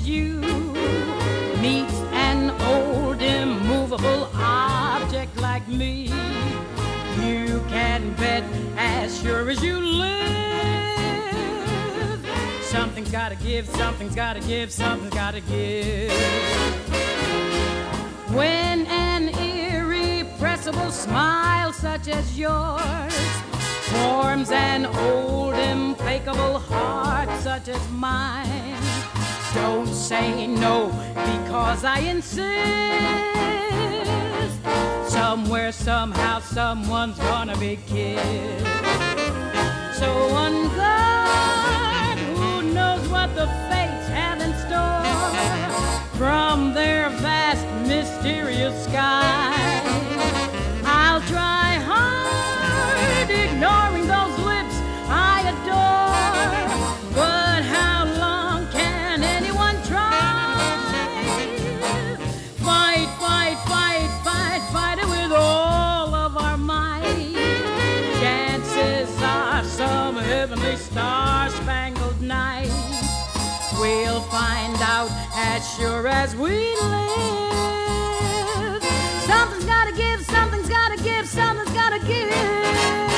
as you meets an old immovable object like me, you can bet as sure as you live, something's gotta give, something's gotta give, something's gotta give. When an irrepressible smile such as yours forms an old implacable heart such as mine, don't say no because I insist. Somewhere, somehow, someone's gonna be kissed. So on guard, who knows what the fates have in store from their vast, mysterious sky. I'll try hard, ignoring those lips I adore, but how long can anyone try? Fight, fight, fight, fight, fight it with all of our might. Chances are some heavenly star-spangled night we'll find out as sure as we live. Something's gotta give, something's gotta give, something's gotta give.